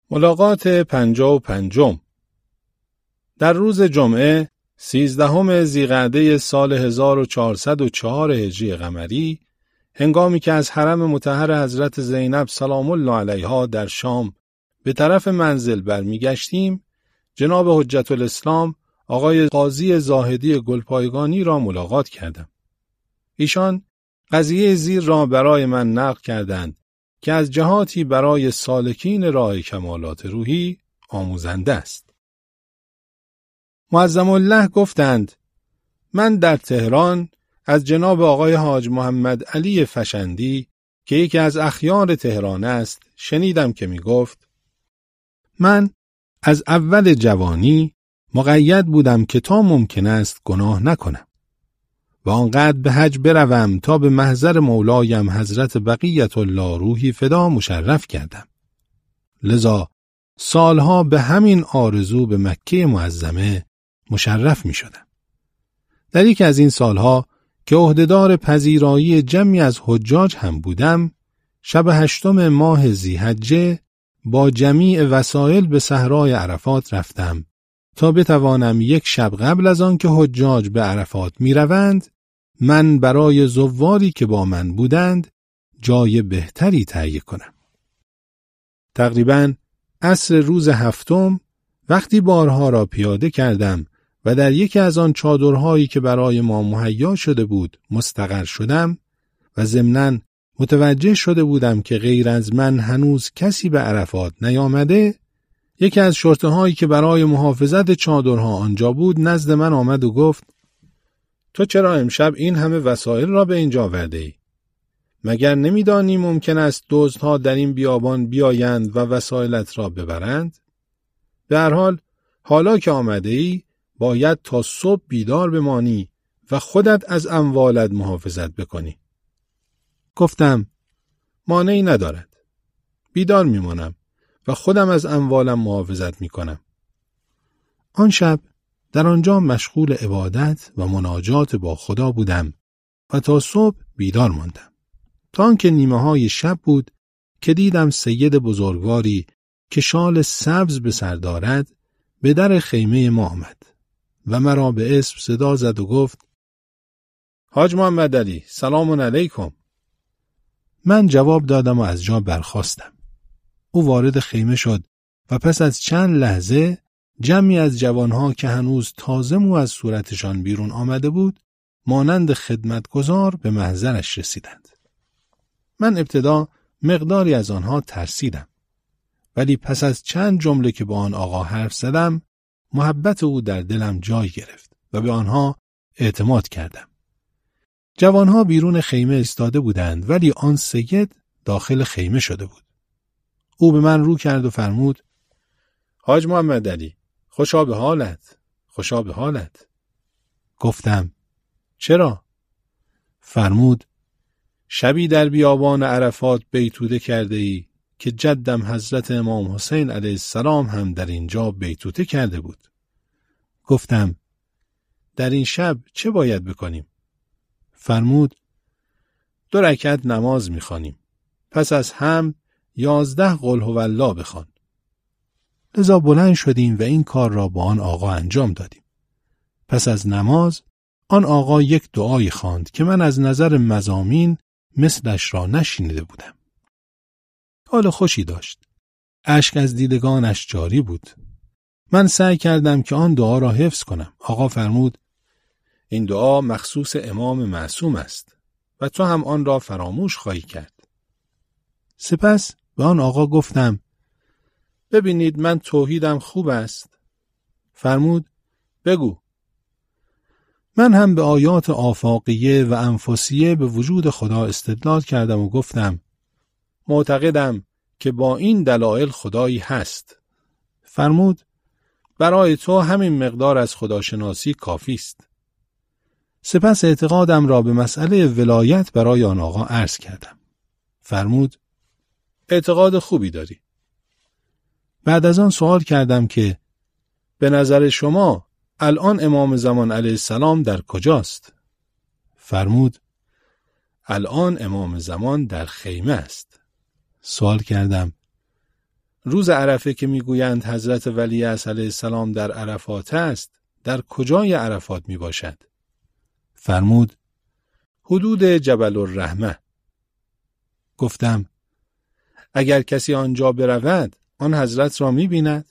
ملاقات 55. در روز جمعه 13 ذیقعده سال 1404 هجری قمری، هنگامی که از حرم مطهر حضرت زینب سلام الله علیها در شام به طرف منزل برمیگشتیم، جناب حجت الاسلام آقای قاضی زاهدی گلپایگانی را ملاقات کردم. ایشان قضیه زیر را برای من نقل کردند که از جهاتی برای سالکین راه کمالات روحی آموزنده است. معظم الله گفتند: من در تهران از جناب آقای حاج محمد علی فشندی که یکی از اخیار تهران است شنیدم که می گفت: من از اول جوانی مقید بودم که تا ممکن است گناه نکنم و آنقدر به حج بروم تا به محضر مولایم حضرت بقیت الله روحی فدا مشرف کردم. لذا سالها به همین آرزو به مکه معظمه مشرف می شدم. در یک از این سالها که عهدهدار پذیرایی جمعی از حجاج هم بودم، شب 8 ماه ذی‌حجه با جمیع وسایل به صحرای عرفات رفتم تا بتوانم یک شب قبل از آن که حجاج به عرفات می روند، من برای زواری که با من بودند جای بهتری تهیه کنم. تقریباً عصر روز 7 وقتی بارها را پیاده کردم و در یکی از آن چادرهایی که برای ما مهیا شده بود مستقر شدم و ضمناً متوجه شده بودم که غیر از من هنوز کسی به عرفات نیامده، یکی از شرطه‌هایی که برای محافظت چادرها آنجا بود نزد من آمد و گفت: تو چرا امشب این همه وسایل را به اینجا آورده ای؟ مگر نمیدانی ممکن است دزدها در این بیابان بیایند و وسایلت را ببرند؟ به هر حال حالا که آمده ای باید تا صبح بیدار بمانی و خودت از اموالت محافظت بکنی. گفتم: مانعی ندارد. بیدار میمانم و خودم از اموالم محافظت میکنم. آن شب در آنجا مشغول عبادت و مناجات با خدا بودم و تا صبح بیدار ماندم. تا آنکه نیمه‌های شب بود که دیدم سید بزرگواری که شال سبز به سر دارد به در خیمه ما آمد و مرا به اسم صدا زد و گفت: حاج محمد علی، سلام علیکم. من جواب دادم و از جا برخاستم. او وارد خیمه شد و پس از چند لحظه جمعی از جوانها که هنوز تازه مو از صورتشان بیرون آمده بود مانند خدمتگزار به محضرش رسیدند. من ابتدا مقداری از آنها ترسیدم، ولی پس از چند جمله که با آن آقا حرف زدم محبت او در دلم جای گرفت و به آنها اعتماد کردم. جوانها بیرون خیمه ایستاده بودند ولی آن سید داخل خیمه شده بود. او به من رو کرد و فرمود: حاج محمد علی، خوشا به حالت، خوشا به حالت. گفتم: چرا؟ فرمود: شبی در بیابان عرفات بیتوته کرده ای که جدم حضرت امام حسین علیه السلام هم در اینجا بیتوته کرده بود. گفتم: در این شب چه باید بکنیم؟ فرمود: 2 رکعت نماز می‌خوانیم. پس از حمد 11 قل هوالله بخوان. لذا بلند شدیم و این کار را با آن آقا انجام دادیم. پس از نماز آن آقا یک دعایی خواند که من از نظر مضامین مثلش را نشنیده بودم. حال خوشی داشت. اشک از دیدگانش جاری بود. من سعی کردم که آن دعا را حفظ کنم. آقا فرمود: این دعا مخصوص امام معصوم است و تو هم آن را فراموش خواهی کرد. سپس به آن آقا گفتم: ببینید من توحیدم خوب است. فرمود: بگو. من هم به آیات آفاقیه و انفاسیه به وجود خدا استدلال کردم و گفتم: معتقدم که با این دلایل خدایی هست. فرمود: برای تو همین مقدار از خداشناسی کافی است. سپس اعتقادم را به مسئله ولایت برای آن آقا عرض کردم. فرمود: اعتقاد خوبی داری. بعد از آن سوال کردم که به نظر شما الان امام زمان علیه السلام در کجاست؟ فرمود: الان امام زمان در خیمه است. سوال کردم: روز عرفه که میگویند حضرت ولی اصل علیه السلام در عرفات است، در کجای عرفات می باشد؟ فرمود حدود جبل الرحمه. گفتم اگر کسی آنجا برود آن حضرت را می بیند؟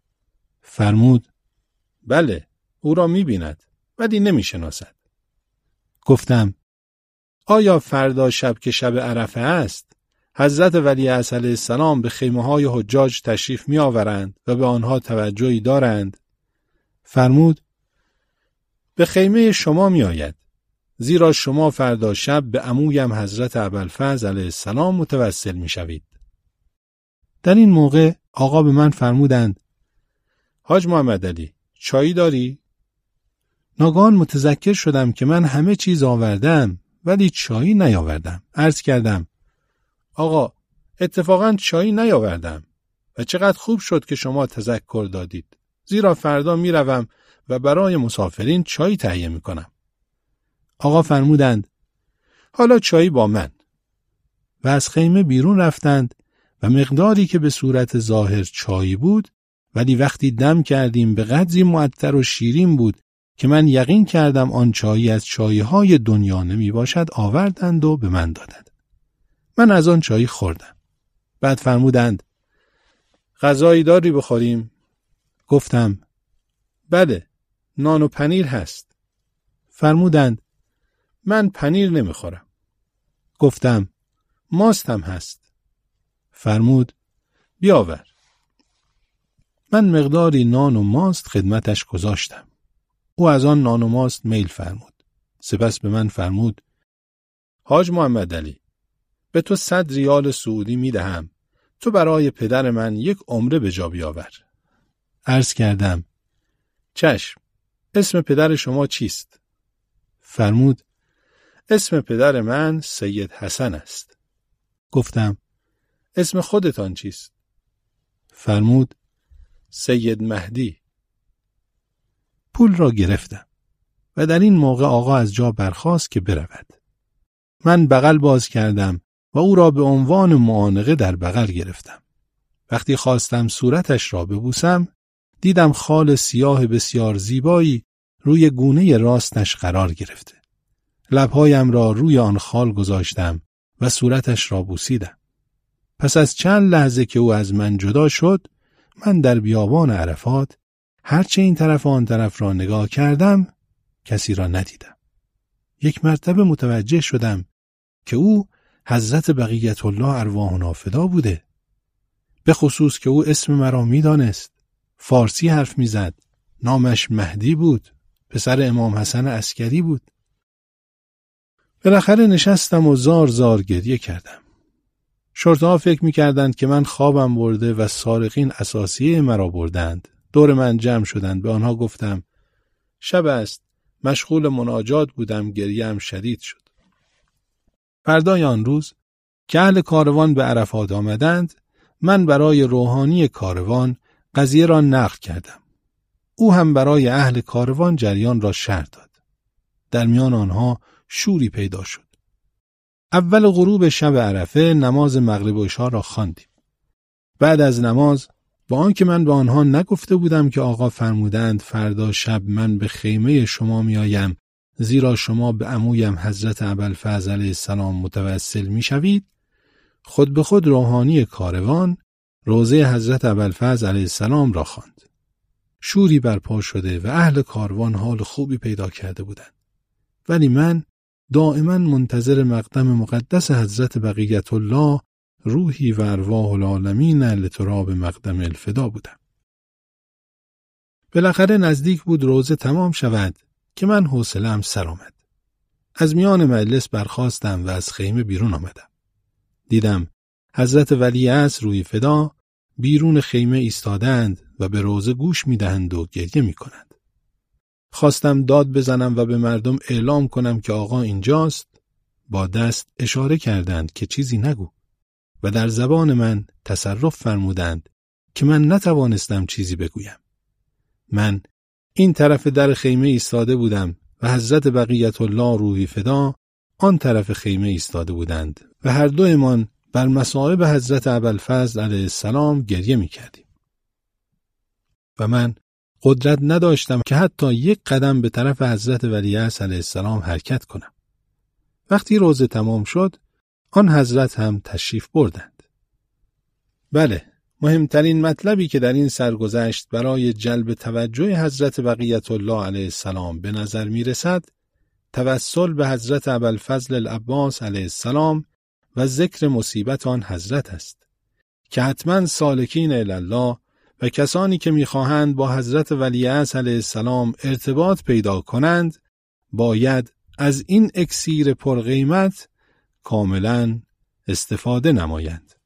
فرمود بله، او را می بیند ولی نمی شناسد. گفتم آیا فردا شب که شب عرفه است حضرت ولی اصل علیه السلام به خیمه های حجاج تشریف می آورند و به آنها توجهی دارند؟ فرمود به خیمه شما می آید، زیرا شما فردا شب به عمویم حضرت ابوالفضل علیه السلام متوسل می شوید. در این موقع آقا به من فرمودند حاج محمد علی چایی داری؟ ناگهان متذکر شدم که من همه چیز آوردم ولی چایی نیاوردم. عرض کردم آقا اتفاقاً چایی نیاوردم و چقدر خوب شد که شما تذکر دادید، زیرا فردا می روم و برای مسافرین چای تهیه می کنم. آقا فرمودند حالا چایی با من و از خیمه بیرون رفتند و مقداری که به صورت ظاهر چایی بود ولی وقتی دم کردیم به قدری معطر و شیرین بود که من یقین کردم آن چایی از چایهای دنیا نمی باشد آوردند و به من دادند. من از آن چایی خوردم. بعد فرمودند غذایی داری بخوریم؟ گفتم بله، نان و پنیر هست. فرمودند من پنیر نمیخورم. گفتم ماست هم هست. فرمود بیاور. من مقداری نان و ماست خدمتش گذاشتم. او از آن نان و ماست میل فرمود. سپس به من فرمود حاج محمد علی به تو 100 ریال سعودی می دهم، تو برای پدر من یک عمره به جا بیاور. عرض کردم چشم، اسم پدر شما چیست؟ فرمود اسم پدر من سید حسن است. گفتم اسم خودتان چیست؟ فرمود سید مهدی. پول را گرفتم و در این موقع آقا از جا برخاست که برود. من بغل باز کردم و او را به عنوان معانقه در بغل گرفتم. وقتی خواستم صورتش را ببوسم دیدم خال سیاه بسیار زیبایی روی گونه راستش قرار گرفته. لبهایم را روی آن خال گذاشتم و صورتش را بوسیدم. پس از چند لحظه که او از من جدا شد، من در بیابان عرفات هرچه این طرف و آن طرف را نگاه کردم کسی را ندیدم. یک مرتبه متوجه شدم که او حضرت بقیت الله ارواحنا فدا بوده. به خصوص که او اسم مرا میدانست، فارسی حرف میزد، نامش مهدی بود، پسر امام حسن عسکری بود. بالاخره نشستم و زار زار گریه کردم. شرطه‌ها فکر می‌کردند که من خوابم برده و سارقین اساسیه مرا بردند. دور من جمع شدند. به آنها گفتم شب است، مشغول مناجات بودم، گریه‌ام شدید شد. فردای آن روز که اهل کاروان به عرفات آمدند، من برای روحانی کاروان قضیه را نقل کردم. او هم برای اهل کاروان جریان را شرح داد. در میان آنها شوری پیدا شد. اول غروب شب عرفه نماز مغرب و عشا را خواندیم. بعد از نماز با آنکه من به آنها نگفته بودم که آقا فرمودند فردا شب من به خیمه شما می آیم، زیرا شما به عمویم حضرت ابوالفضل علیه السلام متوسل می شوید، خود به خود روحانی کاروان روضه حضرت ابوالفضل علیه السلام را خواند. شوری برپا شده و اهل کاروان حال خوبی پیدا کرده بودند. ولی من دائما منتظر مقدم مقدس حضرت بقیت الله روحی و ارواح العالمین لتراب مقدم الفدا بودم. بالاخره نزدیک بود روزه تمام شود که من حوصله‌ام سر آمد. از میان مجلس برخاستم و از خیمه بیرون آمدم. دیدم حضرت ولی عصر روی فدا بیرون خیمه ایستادند و به روزه گوش می‌دهند و گریه می‌کنند. خواستم داد بزنم و به مردم اعلام کنم که آقا اینجاست. با دست اشاره کردند که چیزی نگو و در زبان من تصرف فرمودند که من نتوانستم چیزی بگویم. من این طرف در خیمه ایستاده بودم و حضرت بقیت الله روحی فدا آن طرف خیمه ایستاده بودند و هر دویمان بر مصائب حضرت ابوالفضل علیه السلام گریه می‌کردیم و من قدرت نداشتم که حتی یک قدم به طرف حضرت ولیعصر علیه السلام حرکت کنم. وقتی روزه تمام شد، آن حضرت هم تشریف بردند. بله، مهمترین مطلبی که در این سرگذشت برای جلب توجه حضرت بقیت الله علیه السلام به نظر می رسد، توسل به حضرت ابوالفضل العباس علیه السلام و ذکر مصیبت آن حضرت است که حتما سالکین الله و کسانی که می‌خواهند با حضرت ولیعصر علیه السلام ارتباط پیدا کنند باید از این اکسیر پرقیمت کاملا استفاده نمایند.